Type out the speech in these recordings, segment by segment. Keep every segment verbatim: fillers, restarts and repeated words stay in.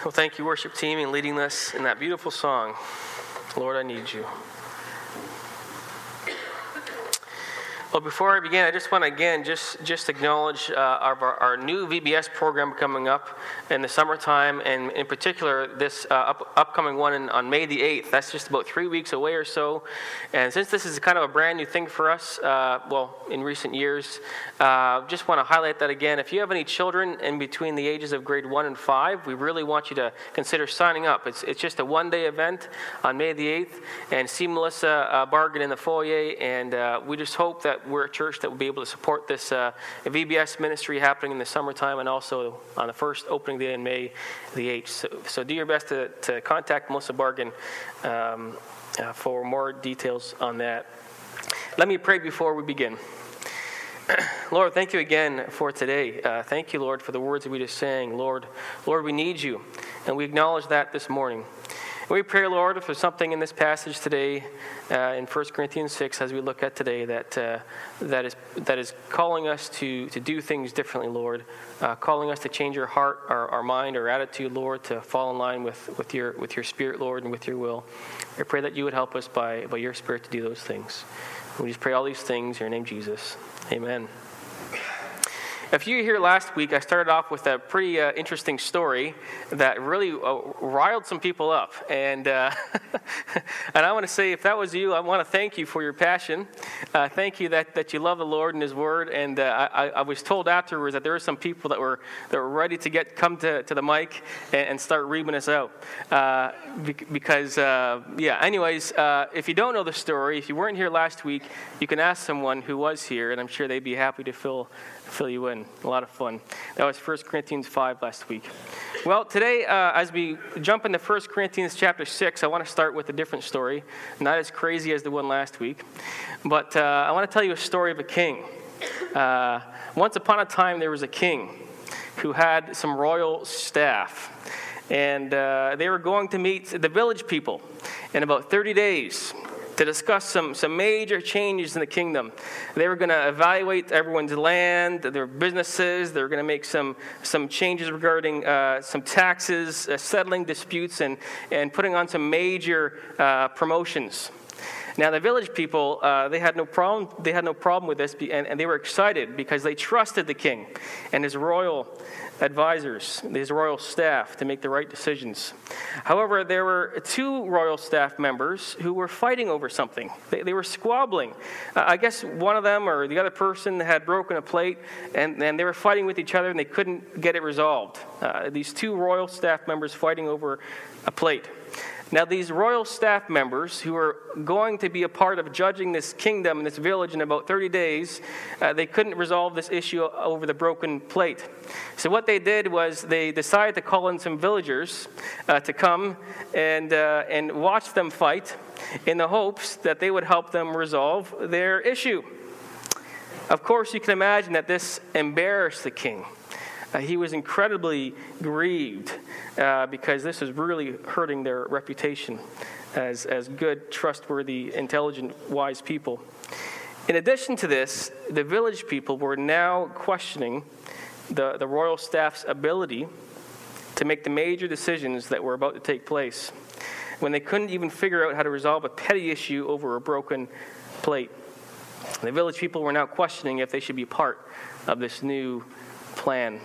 Well, thank you, worship team, in leading us in that beautiful song, Lord, I Need You. Well, before I begin, I just want to again just, just acknowledge uh, our, our new V B S program coming up in the summertime, and in particular this uh, up, upcoming one in, on May the eighth. That's just about three weeks away or so. And since this is kind of a brand new thing for us, uh, well, in recent years, uh, just want to highlight that again. If you have any children in between the ages of grade one and five, we really want you to consider signing up. It's, it's just a one-day event on May the eighth, and see Melissa uh, Bargan in the foyer, and uh, we just hope that we're a church that will be able to support this uh, V B S ministry happening in the summertime, and also on the first opening day in May the eighth. So, so do your best to, to contact Melissa Bargan um, uh, for more details on that. Let me pray before we begin. Lord, thank you again for today. Uh, thank you, Lord, for the words that we just sang. Lord, Lord, we need you, and we acknowledge that this morning. And we pray, Lord, for something in this passage today uh, in First Corinthians six, as we look at today, that uh, that is that is calling us to, to do things differently, Lord, uh, calling us to change our heart, our, our mind, our attitude, Lord, to fall in line with, with your with your Spirit, Lord, and with your will. I pray that you would help us by, by your Spirit to do those things. We just pray all these things in your name, Jesus. Amen. If you were here last week, I started off with a pretty uh, interesting story that really uh, riled some people up. And uh, and I want to say, if that was you, I want to thank you for your passion. Uh, thank you that, that you love the Lord and His Word. And uh, I, I was told afterwards that there were some people that were that were ready to get come to, to the mic and, and start reaming us out. Uh, because, uh, yeah, anyways, uh, if you don't know the story, if you weren't here last week, you can ask someone who was here, and I'm sure they'd be happy to fill fill you in. A lot of fun. That was First Corinthians five last week. Well, today, uh, as we jump into First Corinthians chapter six, I want to start with a different story, not as crazy as the one last week, but uh, I want to tell you a story of a king. Uh, once upon a time, there was a king who had some royal staff, and uh, they were going to meet the village people in about thirty days. To discuss some, some major changes in the kingdom. They were going to evaluate everyone's land, their businesses. They were going to make some, some changes regarding uh, some taxes, uh, settling disputes, and, and putting on some major uh, promotions. Now, the village people, uh, they had no problem. They had no problem with this, and, and they were excited because they trusted the king and his royal advisors, his royal staff, to make the right decisions. However, there were two royal staff members who were fighting over something. They, they were squabbling. Uh, I guess one of them or the other person had broken a plate, and, and they were fighting with each other, and they couldn't get it resolved. Uh, these two royal staff members fighting over a plate. Now, these royal staff members who are going to be a part of judging this kingdom and this village in about thirty days, uh, they couldn't resolve this issue over the broken plate. So what they did was they decided to call in some villagers uh, to come and uh, and watch them fight in the hopes that they would help them resolve their issue. Of course, you can imagine that this embarrassed the king. Uh, he was incredibly grieved uh, because this was really hurting their reputation as, as good, trustworthy, intelligent, wise people. In addition to this, the village people were now questioning the, the royal staff's ability to make the major decisions that were about to take place when they couldn't even figure out how to resolve a petty issue over a broken plate. The village people were now questioning if they should be part of this new plan.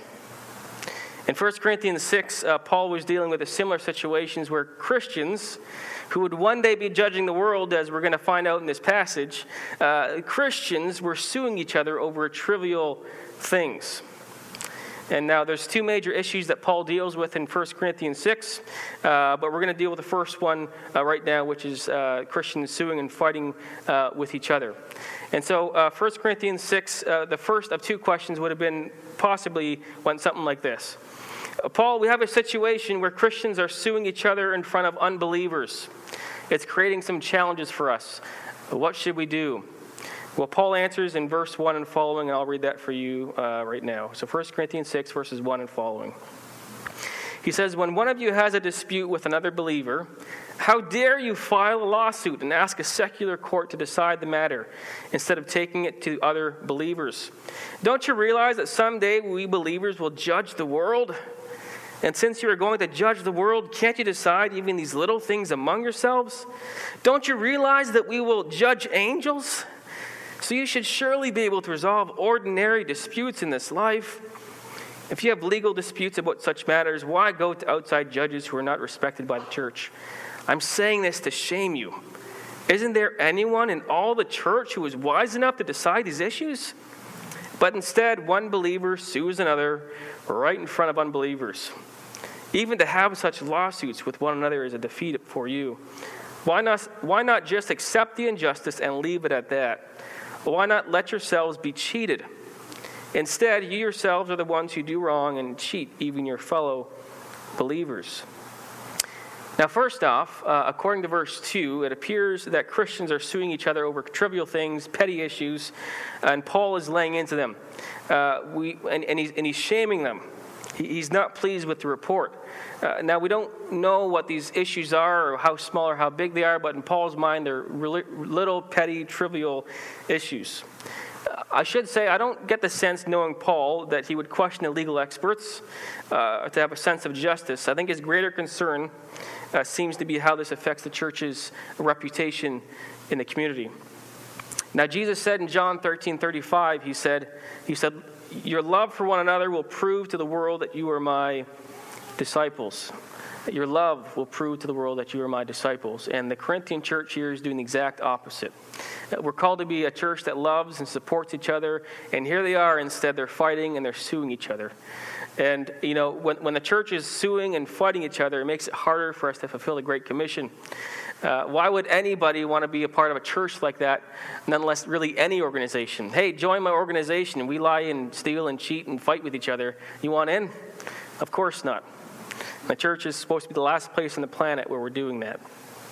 In First Corinthians six, uh, Paul was dealing with a similar situations where Christians who would one day be judging the world, as we're going to find out in this passage, uh, Christians were suing each other over trivial things. And now there's two major issues that Paul deals with in First Corinthians six, uh, but we're going to deal with the first one uh, right now, which is uh, Christians suing and fighting uh, with each other. And so uh, First Corinthians six, uh, the first of two questions would have been possibly went something like this. Paul, we have a situation where Christians are suing each other in front of unbelievers. It's creating some challenges for us. What should we do? Well, Paul answers in verse one and following, and I'll read that for you uh, right now. So First Corinthians six, verses one and following. He says, when one of you has a dispute with another believer, how dare you file a lawsuit and ask a secular court to decide the matter instead of taking it to other believers? Don't you realize that someday we believers will judge the world? And since you are going to judge the world, can't you decide even these little things among yourselves? Don't you realize that we will judge angels? So you should surely be able to resolve ordinary disputes in this life. If you have legal disputes about such matters, why go to outside judges who are not respected by the church? I'm saying this to shame you. Isn't there anyone in all the church who is wise enough to decide these issues? But instead, one believer sues another right in front of unbelievers. Even to have such lawsuits with one another is a defeat for you. Why not, why not just accept the injustice and leave it at that? Why not let yourselves be cheated? Instead, you yourselves are the ones who do wrong and cheat even your fellow believers. Now, first off, uh, according to verse two, it appears that Christians are suing each other over trivial things, petty issues, and Paul is laying into them. Uh, we and, and, he's, and he's shaming them. He's not pleased with the report. Uh, now, we don't know what these issues are or how small or how big they are, but in Paul's mind, they're really little, petty, trivial issues. Uh, I should say, I don't get the sense, knowing Paul, that he would question the legal experts uh, to have a sense of justice. I think his greater concern uh, seems to be how this affects the church's reputation in the community. Now, Jesus said in John thirteen thirty-five, he said, he said, your love for one another will prove to the world that you are my disciples. Your love will prove to the world that you are my disciples. And the Corinthian church here is doing the exact opposite. We're called to be a church that loves and supports each other. And here they are, instead, they're fighting and they're suing each other. And, you know, when, when the church is suing and fighting each other, it makes it harder for us to fulfill the Great Commission. Uh, why would anybody want to be a part of a church like that, nonetheless really any organization? Hey, join my organization. We lie and steal and cheat and fight with each other. You want in? Of course not. The church is supposed to be the last place on the planet where we're doing that.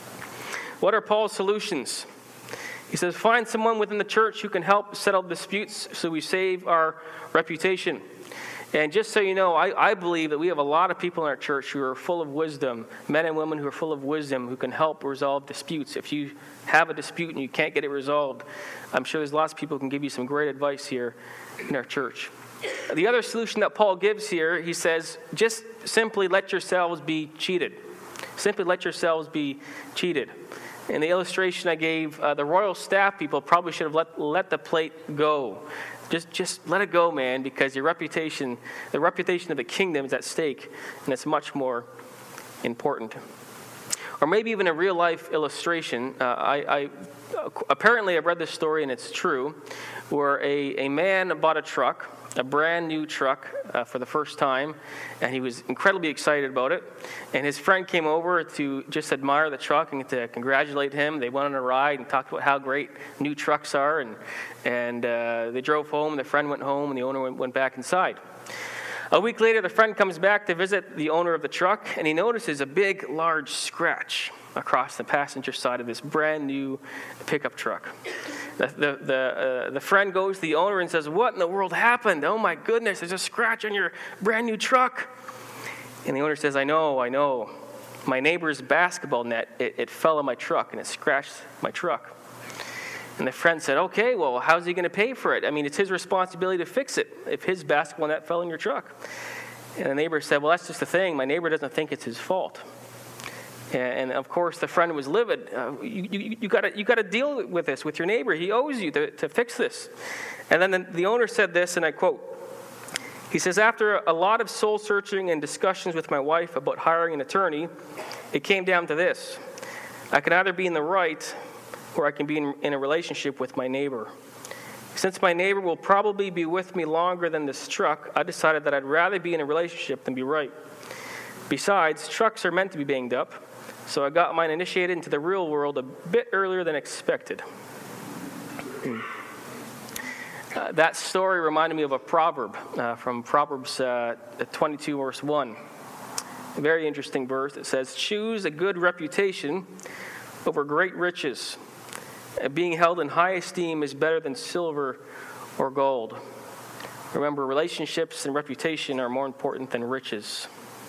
What are Paul's solutions? He says, find someone within the church who can help settle disputes so we save our reputation. And just so you know, I, I believe that we have a lot of people in our church who are full of wisdom, men and women who are full of wisdom, who can help resolve disputes. If you have a dispute and you can't get it resolved, I'm sure there's lots of people who can give you some great advice here in our church. The other solution that Paul gives here, he says, just simply let yourselves be cheated. Simply let yourselves be cheated. In the illustration I gave, uh, the royal staff people probably should have let, let the plate go. Just just let it go, man, because your reputation, the reputation of the kingdom is at stake, and it's much more important. Or maybe even a real-life illustration. Uh, I, I apparently I've read this story, and it's true, where a, a man bought a truck, a brand new truck uh, for the first time, and he was incredibly excited about it. And his friend came over to just admire the truck and to congratulate him. They went on a ride and talked about how great new trucks are, and and uh, they drove home. The friend went home, and the owner went, went back inside. A week later, the friend comes back to visit the owner of the truck, and he notices a big, large scratch across the passenger side of this brand new pickup truck. The the the, uh, the friend goes to the owner and says, "What in the world happened? Oh my goodness, there's a scratch on your brand new truck." And the owner says, "I know, I know. My neighbor's basketball net, it, it fell on my truck and it scratched my truck." And the friend said, "Okay, well, how's he going to pay for it? I mean, it's his responsibility to fix it if his basketball net fell in your truck." And the neighbor said, "Well, that's just the thing. My neighbor doesn't think it's his fault." And, and of course, the friend was livid. Uh, you you, you got you to deal with this with your neighbor. He owes you to, to fix this. And then the, the owner said this, and I quote, he says, "After a lot of soul searching and discussions with my wife about hiring an attorney, it came down to this. I can either be in the right or I can be in, in a relationship with my neighbor. Since my neighbor will probably be with me longer than this truck, I decided that I'd rather be in a relationship than be right. Besides, trucks are meant to be banged up, so I got mine initiated into the real world a bit earlier than expected." Hmm. Uh, that story reminded me of a proverb uh, from Proverbs uh, twenty-two, verse one. A very interesting verse. It says, "Choose a good reputation over great riches. Being held in high esteem is better than silver or gold." Remember, relationships and reputation are more important than riches.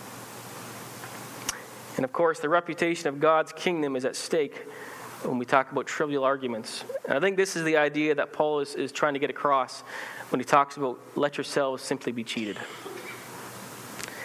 And of course, the reputation of God's kingdom is at stake when we talk about trivial arguments. And I think this is the idea that Paul is, is trying to get across when he talks about let yourselves simply be cheated.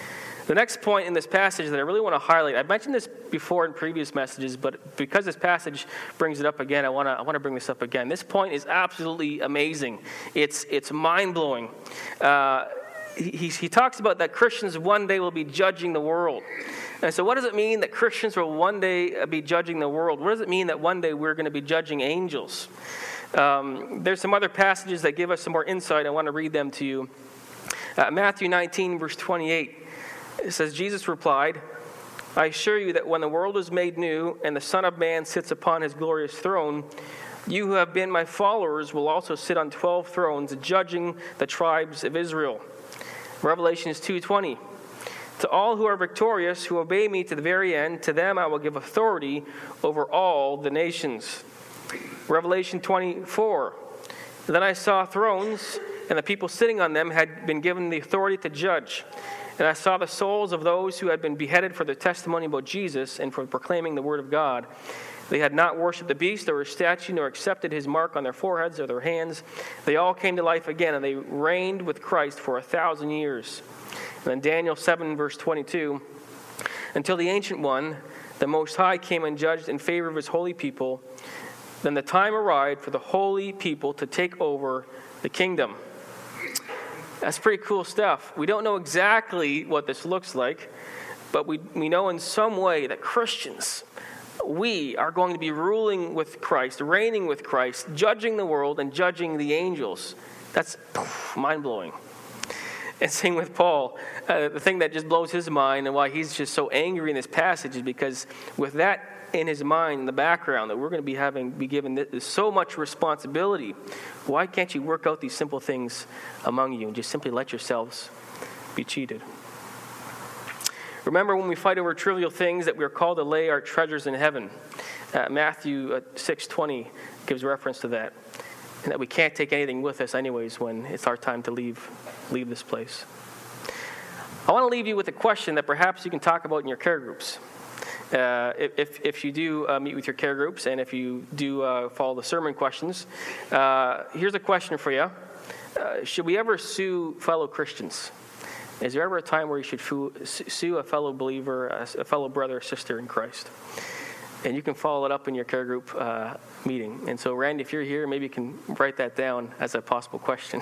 The next point in this passage that I really want to highlight, I've mentioned this before in previous messages, but because this passage brings it up again, I want to I want to bring this up again. This point is absolutely amazing. It's it's mind-blowing. Uh, he, he talks about that Christians one day will be judging the world. And so what does it mean that Christians will one day be judging the world? What does it mean that one day we're going to be judging angels? Um, there's some other passages that give us some more insight. I want to read them to you. Uh, Matthew nineteen, verse twenty-eight. It says, Jesus replied, I assure you that when the world is made new and the Son of Man sits upon his glorious throne, you who have been my followers will also sit on twelve thrones, judging the tribes of Israel. Revelation two twenty. To all who are victorious, who obey me to the very end, to them I will give authority over all the nations. Revelation twenty-four. Then I saw thrones, and the people sitting on them had been given the authority to judge. And I saw the souls of those who had been beheaded for their testimony about Jesus and for proclaiming the word of God. They had not worshipped the beast or his statue, nor accepted his mark on their foreheads or their hands. They all came to life again, and they reigned with Christ for a thousand years. And then Daniel seven, verse twenty-two. Until the Ancient One, the Most High, came and judged in favor of his holy people. Then the time arrived for the holy people to take over the kingdom. That's pretty cool stuff. We don't know exactly what this looks like, but we, we know in some way that Christians, we are going to be ruling with Christ, reigning with Christ, judging the world and judging the angels. That's mind-blowing. And same with Paul. Uh, the thing that just blows his mind and why he's just so angry in this passage is because with that in his mind, in the background, that we're going to be having be given this, so much responsibility. Why can't you work out these simple things among you and just simply let yourselves be cheated? Remember when we fight over trivial things that we are called to lay our treasures in heaven. Uh, Matthew uh, six twenty gives reference to that. And that we can't take anything with us anyways when it's our time to leave, leave this place. I want to leave you with a question that perhaps you can talk about in your care groups. Uh, if, if you do uh, meet with your care groups and if you do uh, follow the sermon questions, uh, here's a question for you. Uh, should we ever sue fellow Christians? Is there ever a time where you should fu- sue a fellow believer, a, a fellow brother or sister in Christ? And you can follow it up in your care group uh, meeting. And so, Randy, if you're here, maybe you can write that down as a possible question.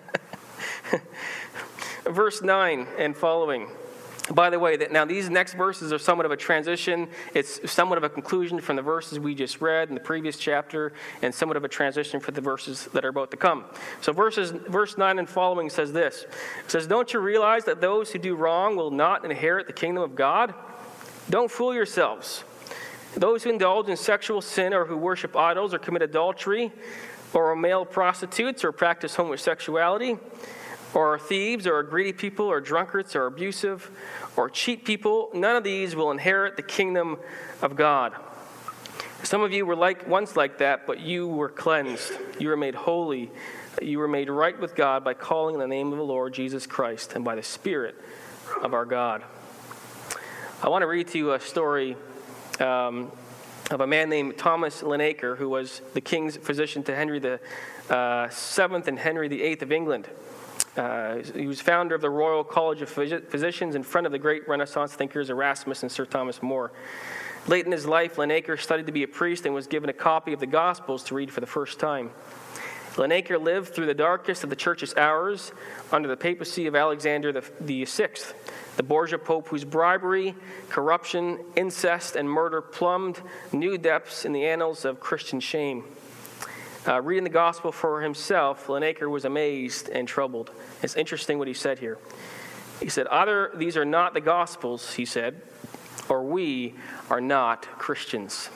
Verse nine and following. By the way, that now these next verses are somewhat of a transition. It's somewhat of a conclusion from the verses we just read in the previous chapter, and somewhat of a transition for the verses that are about to come. So verses, verse nine and following says this. It says, don't you realize that those who do wrong will not inherit the kingdom of God? Don't fool yourselves. Those who indulge in sexual sin or who worship idols or commit adultery or are male prostitutes or practice homosexuality or are thieves, or are greedy people, or drunkards, or abusive, or cheat people, none of these will inherit the kingdom of God. Some of you were like once like that, but you were cleansed. You were made holy. You were made right with God by calling in the name of the Lord Jesus Christ and by the Spirit of our God. I want to read to you a story um, of a man named Thomas Linacre, who was the king's physician to Henry the uh, Seventh and Henry the Eighth of England. Uh, he was founder of the Royal College of Physicians in front of the great Renaissance thinkers Erasmus and Sir Thomas More. Late in his life, Linacre studied to be a priest and was given a copy of the Gospels to read for the first time. Linacre lived through the darkest of the church's hours under the papacy of Alexander the, the Sixth, the Borgia Pope whose bribery, corruption, incest, and murder plumbed new depths in the annals of Christian shame. Uh, reading the gospel for himself, Linacre was amazed and troubled. It's interesting what he said here. He said, either these are not the gospels, he said, or we are not Christians.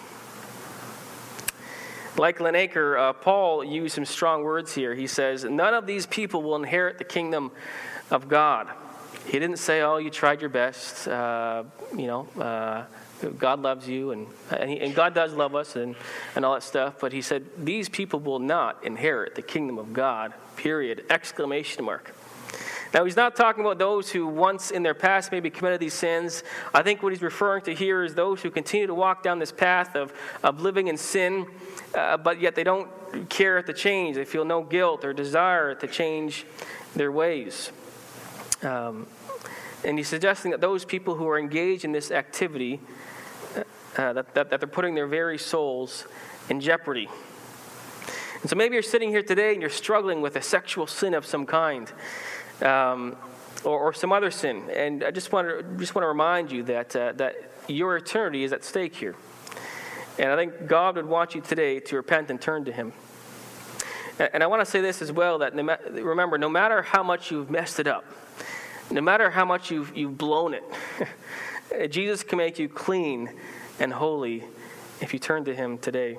Like Linacre, uh, Paul used some strong words here. He says, none of these people will inherit the kingdom of God. He didn't say, oh, you tried your best, uh, you know, uh, God loves you, and and, he, and God does love us, and, and all that stuff. But he said, these people will not inherit the kingdom of God, period, exclamation mark. Now, he's not talking about those who once in their past maybe committed these sins. I think what he's referring to here is those who continue to walk down this path of, of living in sin, uh, but yet they don't care to change. They feel no guilt or desire to change their ways. Um, And he's suggesting that those people who are engaged in this activity, uh, that, that, that they're putting their very souls in jeopardy. And so maybe you're sitting here today and you're struggling with a sexual sin of some kind, um, or, or some other sin. And I just want to just want to remind you that uh, that your eternity is at stake here. And I think God would want you today to repent and turn to Him. And I want to say this as well, that no ma- remember, no matter how much you've messed it up, no matter how much you've, you've blown it, Jesus can make you clean and holy if you turn to Him today.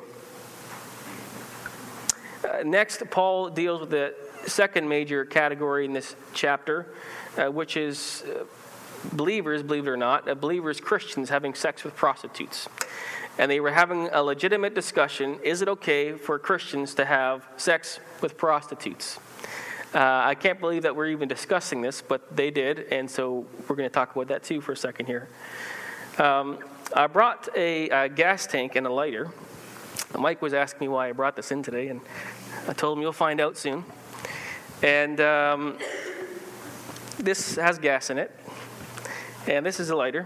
Uh, next, Paul deals with the second major category in this chapter, uh, which is uh, believers, believe it or not, uh, believers, Christians, having sex with prostitutes. And they were having a legitimate discussion, is it okay for Christians to have sex with prostitutes? Uh, I can't believe that we're even discussing this, but they did, and so we're going to talk about that too for a second here. Um, I brought a, a gas tank and a lighter. Mike was asking me why I brought this in today, and I told him you'll find out soon. And um, this has gas in it, and this is a lighter.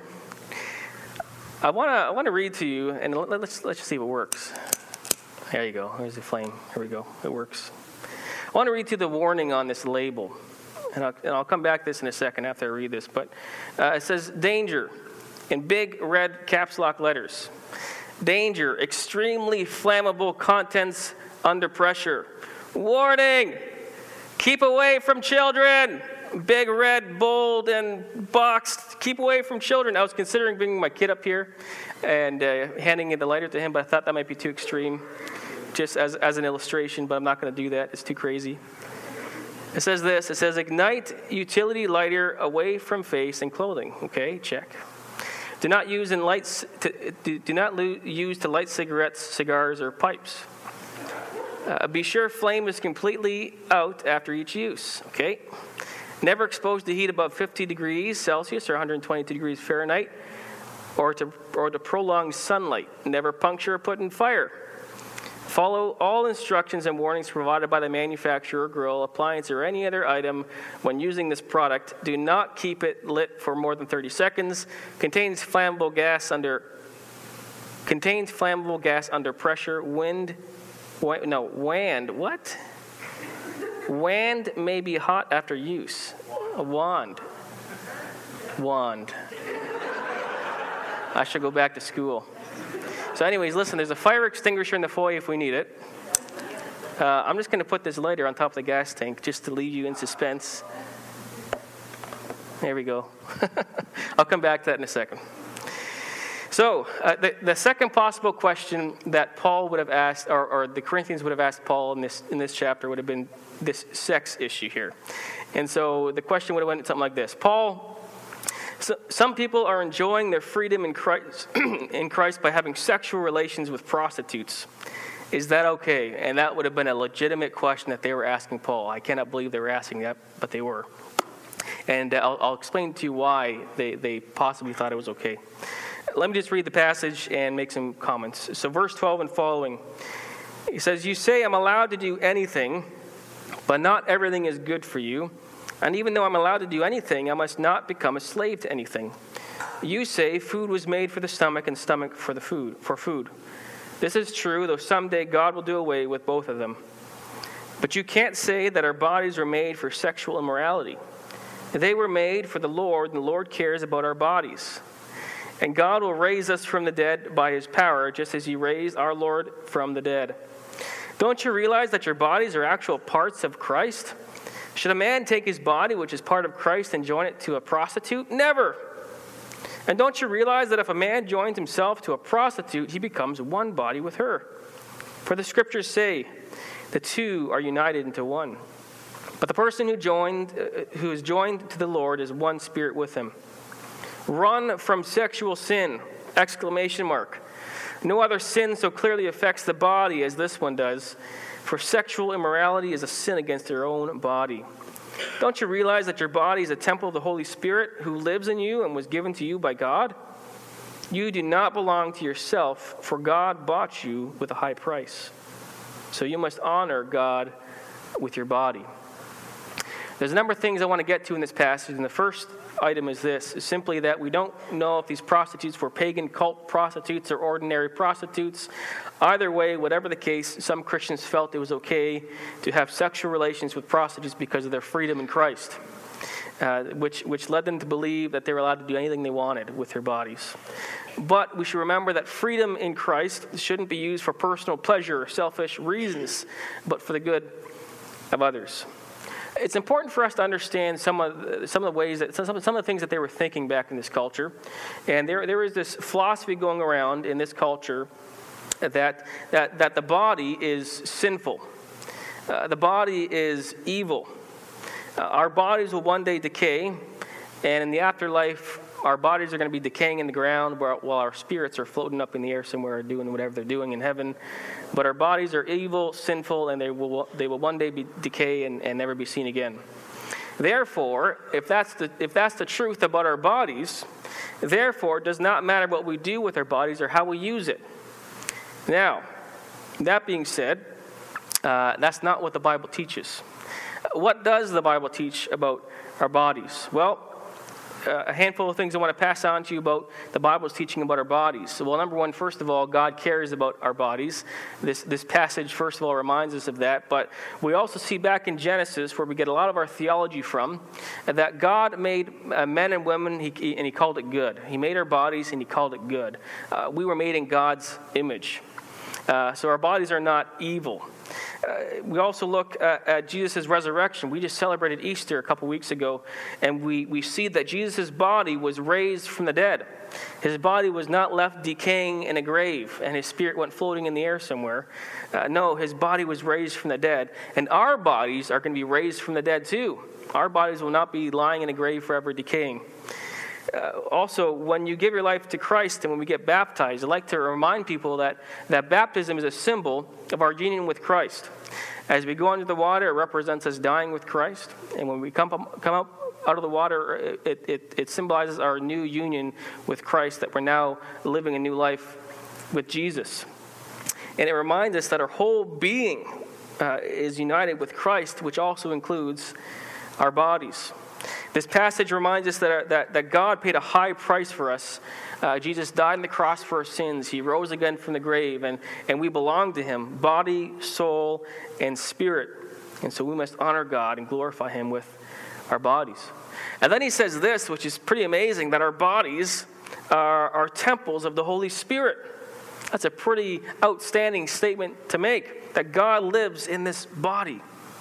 I want to I want to read to you, and let's let's just see if it works. There you go. There's the flame. Here we go. It works. I want to read to you the warning on this label, and I'll, and I'll come back to this in a second after I read this. But uh, it says, danger, in big red caps lock letters. Danger, extremely flammable contents under pressure. Warning, keep away from children. Big red, bold, and boxed. Keep away from children. I was considering bringing my kid up here and uh, handing the lighter to him, but I thought that might be too extreme. Just as, as an illustration, but I'm not going to do that. It's too crazy. It says this. It says, ignite utility lighter away from face and clothing. Okay, check. Do not use in lights. To, do, do not lo- use to light cigarettes, cigars, or pipes. Uh, be sure flame is completely out after each use. Okay. Never exposed to heat above fifty degrees Celsius or one hundred twenty-two degrees Fahrenheit, or to or to prolonged sunlight. Never puncture or put in fire. Follow all instructions and warnings provided by the manufacturer, grill, appliance, or any other item when using this product. Do not keep it lit for more than thirty seconds. Contains flammable gas under contains flammable gas under pressure. Wind, wa- no, wand. What? Wand may be hot after use. A wand. Wand. I should go back to school. So anyways, listen, there's a fire extinguisher in the foyer if we need it. Uh, I'm just going to put this lighter on top of the gas tank just to leave you in suspense. There we go. I'll come back to that in a second. So uh, the, the second possible question that Paul would have asked, or, or the Corinthians would have asked Paul in this in this chapter would have been this sex issue here. And so the question would have went something like this. Paul, so some people are enjoying their freedom in Christ, in Christ by having sexual relations with prostitutes. Is that okay? And that would have been a legitimate question that they were asking Paul. I cannot believe they were asking that, but they were. And uh, I'll, I'll explain to you why they, they possibly thought it was okay. Let me just read the passage and make some comments. So verse twelve and following, he says, you say I'm allowed to do anything, but not everything is good for you. And even though I'm allowed to do anything, I must not become a slave to anything. You say food was made for the stomach and stomach for the food, for food. This is true, though someday God will do away with both of them. But you can't say that our bodies were made for sexual immorality. They were made for the Lord, and the Lord cares about our bodies. And God will raise us from the dead by His power, just as He raised our Lord from the dead. Don't you realize that your bodies are actual parts of Christ? Should a man take his body, which is part of Christ, and join it to a prostitute? Never. And don't you realize that if a man joins himself to a prostitute, he becomes one body with her? For the scriptures say, the two are united into one. But the person who joined, uh, who is joined to the Lord is one spirit with Him. Run from sexual sin! Exclamation mark. No other sin so clearly affects the body as this one does. For sexual immorality is a sin against your own body. Don't you realize that your body is a temple of the Holy Spirit who lives in you and was given to you by God? You do not belong to yourself, for God bought you with a high price. So you must honor God with your body. There's a number of things I want to get to in this passage, and the first item is this, is simply that we don't know if these prostitutes were pagan cult prostitutes or ordinary prostitutes. Either way, whatever the case, some Christians felt it was okay to have sexual relations with prostitutes because of their freedom in Christ, uh, which, which led them to believe that they were allowed to do anything they wanted with their bodies. But we should remember that freedom in Christ shouldn't be used for personal pleasure or selfish reasons, but for the good of others. It's important for us to understand some of the, some of the ways that some, some of the things that they were thinking back in this culture. And there there is this philosophy going around in this culture that that, that the body is sinful. Uh, the body is evil. Uh, our bodies will one day decay, and in the afterlife, our bodies are going to be decaying in the ground while our spirits are floating up in the air somewhere doing whatever they're doing in heaven. But our bodies are evil, sinful, and they will they will one day be decay and, and never be seen again. Therefore, if that's the if that's the truth about our bodies, therefore it does not matter what we do with our bodies or how we use it. Now, that being said, uh, that's not what the Bible teaches. What does the Bible teach about our bodies? Well, a handful of things I want to pass on to you about the Bible's teaching about our bodies. So, well, number one, first of all, God cares about our bodies. This this passage, first of all, reminds us of that. But we also see back in Genesis, where we get a lot of our theology from, that God made uh, men and women, he, he, and He called it good. He made our bodies, and He called it good. Uh, we were made in God's image. Uh, so our bodies are not evil. Uh, we also look at, at Jesus' resurrection. We just celebrated Easter a couple weeks ago, and we, we see that Jesus' body was raised from the dead. His body was not left decaying in a grave, and his spirit went floating in the air somewhere. Uh, no, his body was raised from the dead, and our bodies are going to be raised from the dead too. Our bodies will not be lying in a grave forever decaying. Uh, also, when you give your life to Christ and when we get baptized, I'd like to remind people that, that baptism is a symbol of our union with Christ. As we go under the water, it represents us dying with Christ. And when we come up, come up out of the water, it, it, it symbolizes our new union with Christ, that we're now living a new life with Jesus. And it reminds us that our whole being uh, is united with Christ, which also includes our bodies. This passage reminds us that, our, that, that God paid a high price for us. Uh, Jesus died on the cross for our sins. He rose again from the grave, and, and we belong to Him, body, soul, and spirit. And so we must honor God and glorify Him with our bodies. And then he says this, which is pretty amazing, that our bodies are, are temples of the Holy Spirit. That's a pretty outstanding statement to make, that God lives in this body.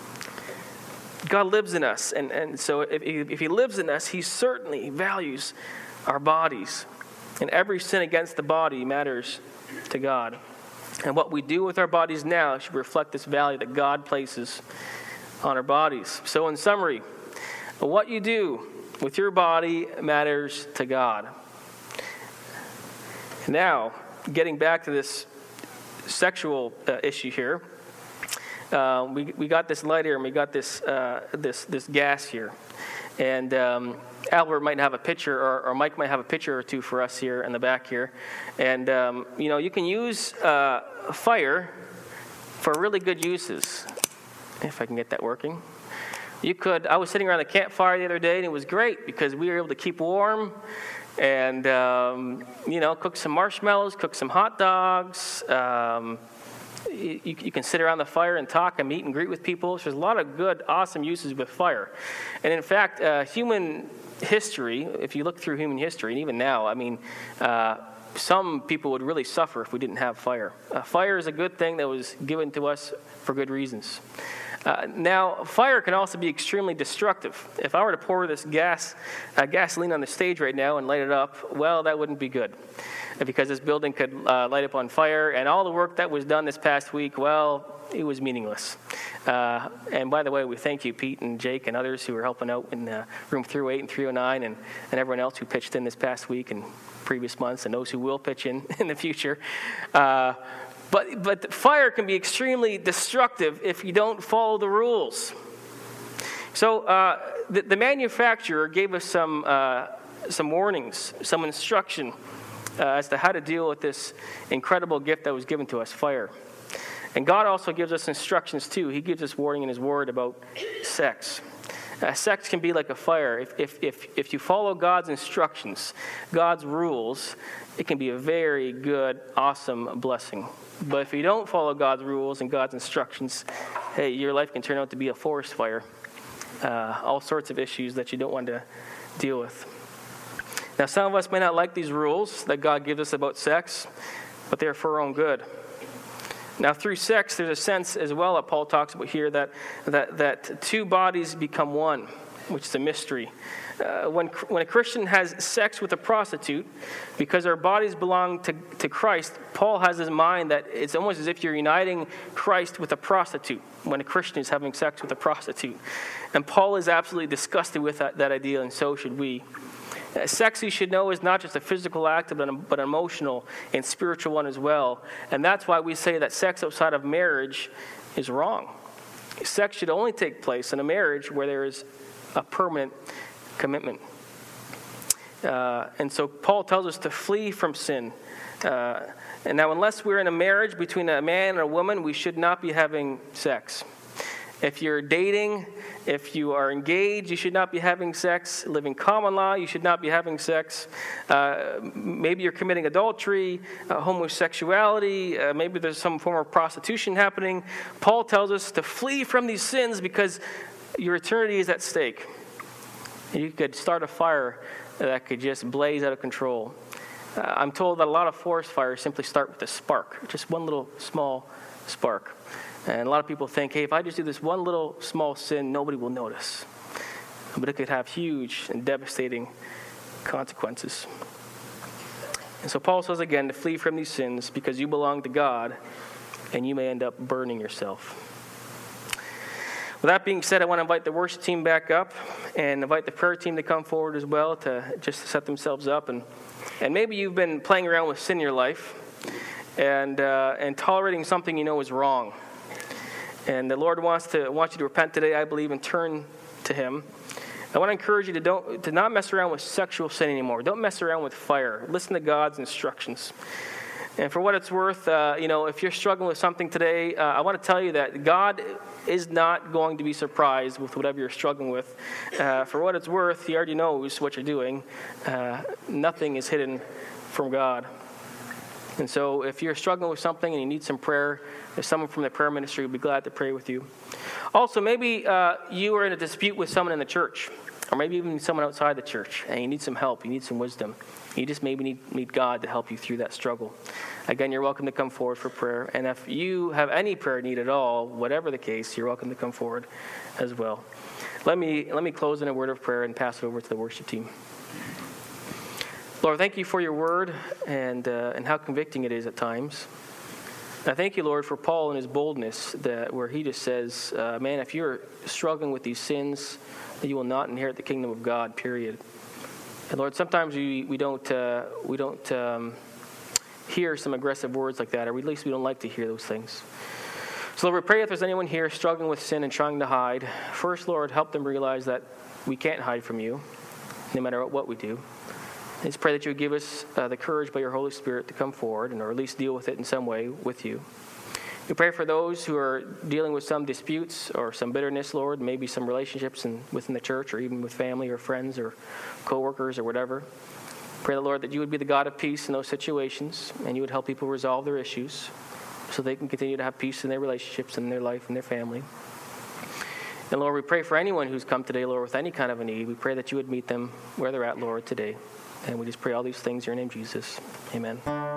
God lives in us, and, and so if, if He lives in us, He certainly values our bodies. And every sin against the body matters to God. And what we do with our bodies now should reflect this value that God places on our bodies. So in summary, what you do with your body matters to God. Now, getting back to this sexual uh, issue here, Uh, we we got this light here, and we got this uh, this this gas here, and um, Albert might have a picture, or, or Mike might have a picture or two for us here in the back here, and um, you know you can use uh, fire for really good uses. If I can get that working, you could. I was sitting around the campfire the other day, and it was great because we were able to keep warm, and um, you know cook some marshmallows, cook some hot dogs. Um, You, you can sit around the fire and talk and meet and greet with people. So there's a lot of good, awesome uses with fire. And in fact, uh, human history, if you look through human history, and even now, I mean, uh, some people would really suffer if we didn't have fire. Uh, fire is a good thing that was given to us for good reasons. Uh, now, fire can also be extremely destructive. If I were to pour this gas, uh, gasoline on the stage right now and light it up, well, that wouldn't be good. Because this building could uh, light up on fire, and all the work that was done this past week, well, it was meaningless. Uh, and by the way, we thank you, Pete and Jake and others who were helping out in uh, room three oh eight and three oh nine, and, and everyone else who pitched in this past week and previous months, and those who will pitch in in the future. Uh, but but fire can be extremely destructive if you don't follow the rules. So uh, the, the manufacturer gave us some uh, some warnings, some instruction Uh, as to how to deal with this incredible gift that was given to us, fire. And God also gives us instructions too. He gives us warning in His Word about sex. Uh, sex can be like a fire. If, if, if, if you follow God's instructions, God's rules, it can be a very good, awesome blessing. But if you don't follow God's rules and God's instructions, hey, your life can turn out to be a forest fire. Uh, all sorts of issues that you don't want to deal with. Now, some of us may not like these rules that God gives us about sex, but they're for our own good. Now, through sex, there's a sense as well that Paul talks about here that that, that two bodies become one, which is a mystery. Uh, when when a Christian has sex with a prostitute, because our bodies belong to, to Christ, Paul has his mind that it's almost as if you're uniting Christ with a prostitute when a Christian is having sex with a prostitute. And Paul is absolutely disgusted with that, that idea, and so should we. Uh, sex, you should know, is not just a physical act, but an, but an emotional and spiritual one as well. And that's why we say that sex outside of marriage is wrong. Sex should only take place in a marriage where there is a permanent commitment. Uh, and so Paul tells us to flee from sin. Uh, and now, unless we're in a marriage between a man and a woman, we should not be having sex. If you're dating, if you are engaged, you should not be having sex. Living common law, you should not be having sex. Uh, maybe you're committing adultery, uh, homosexuality, uh, maybe there's some form of prostitution happening. Paul tells us to flee from these sins because your eternity is at stake. You could start a fire that could just blaze out of control. Uh, I'm told that a lot of forest fires simply start with a spark, just one little small spark. And a lot of people think, hey, if I just do this one little small sin, nobody will notice. But it could have huge and devastating consequences. And so Paul says again to flee from these sins because you belong to God and you may end up burning yourself. With that being said, I want to invite the worship team back up and invite the prayer team to come forward as well to just to set themselves up. And, and maybe you've been playing around with sin in your life and uh, and tolerating something you know is wrong. And the Lord wants to wants you to repent today, I believe, and turn to Him. I want to encourage you to don't to not mess around with sexual sin anymore. Don't mess around with fire. Listen to God's instructions. And for what it's worth, uh, you know, if you're struggling with something today, uh, I want to tell you that God is not going to be surprised with whatever you're struggling with. Uh, for what it's worth, He already knows what you're doing. Uh, nothing is hidden from God. And so if you're struggling with something and you need some prayer, there's someone from the prayer ministry who would be glad to pray with you. Also, maybe uh, you are in a dispute with someone in the church, or maybe even someone outside the church, and you need some help, you need some wisdom. You just maybe need, need God to help you through that struggle. Again, you're welcome to come forward for prayer. And if you have any prayer need at all, whatever the case, you're welcome to come forward as well. Let me let me close in a word of prayer and pass it over to the worship team. Lord, thank you for your word and uh, and how convicting it is at times. I thank you, Lord, for Paul and his boldness, that where he just says, uh, man, if you're struggling with these sins, you will not inherit the kingdom of God, period. And Lord, sometimes we, we don't uh, we don't um, hear some aggressive words like that, or at least we don't like to hear those things. So Lord, we pray if there's anyone here struggling with sin and trying to hide, first, Lord, help them realize that we can't hide from you, no matter what we do. I just pray that you would give us uh, the courage by your Holy Spirit to come forward and or at least deal with it in some way with you. We pray for those who are dealing with some disputes or some bitterness, Lord, maybe some relationships in, within the church or even with family or friends or co-workers or whatever. Pray, the Lord, that you would be the God of peace in those situations and you would help people resolve their issues so they can continue to have peace in their relationships and in their life and their family. And Lord, we pray for anyone who's come today, Lord, with any kind of a need. We pray that you would meet them where they're at, Lord, today. And we just pray all these things in your name, Jesus. Amen.